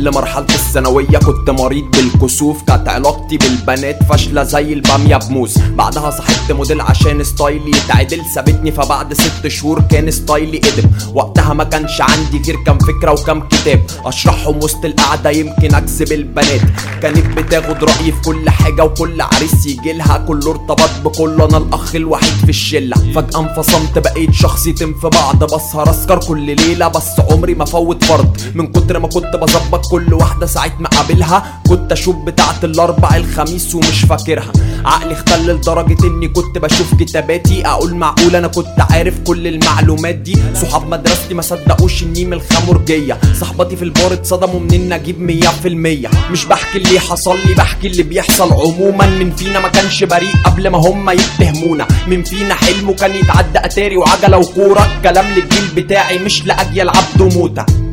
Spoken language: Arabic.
قبل مرحلة الثانوية كنت مريض بالكسوف، كانت علاقتي بالبنات فاشلة زي البامية بموس. بعدها صاحبت موديل عشان ستايلي يتعدل، سابتني فبعد 6 شهور كان ستايلي قدم. وقتها ما كانش عندي غير كام فكرة وكام كتاب اشرحهم وسط القعدة يمكن اكسب البنات. كانت بتاخد رأيي في كل حاجة وكل عريس يجيلها كله ارتبط بكله، انا الاخ الوحيد في الشلة. فجأة انفصمت بقيت شخصيتين في بعض، بسهر اسكر كل ليلة بس عمري ما فوت فرض. من كتر ما كنت بظبط كل واحدة ساعة ما قابلها كنت اشوف بتاعة الاربع الخميس ومش فاكرها. عقلي اختل لدرجة اني كنت بشوف كتاباتي اقول معقول انا كنت عارف كل المعلومات دي. صحاب مدرستي ما صدقوش اني من الخمرجية، صحباتي في البار اتصدموا منين اجيب 100%. مش بحكي اللي حصل لي بحكي اللي بيحصل عموما. من فينا ما كانش بريء قبل ما هم يتهمونا، من فينا حلمه كان يتعدى اتاري وعجلة وكورة. كلام للجيل بتاعي مش لاجيال عبد وموتة.